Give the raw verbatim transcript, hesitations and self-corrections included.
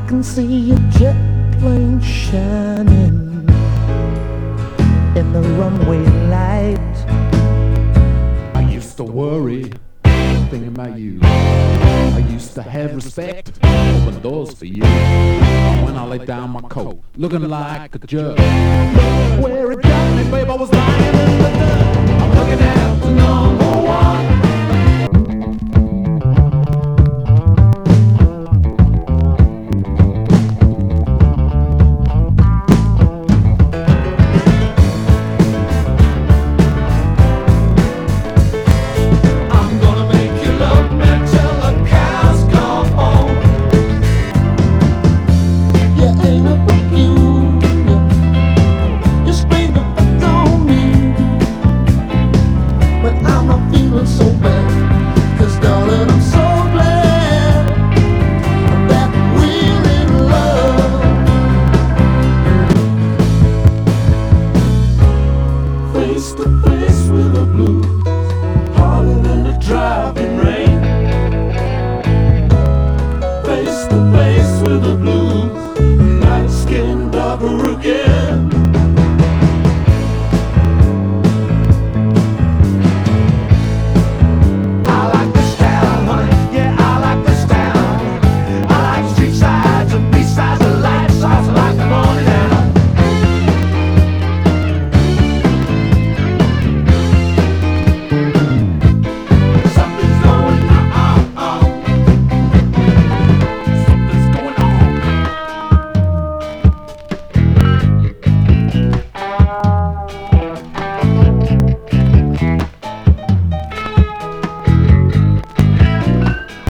can see a jet plane shining in the runway light. I used to worry, thinking about you. I used to have respect, open doors for you. When I laid down my coat, looking like a jerk. Where it got me, babe, I was lying in the dirt. I'm looking out to know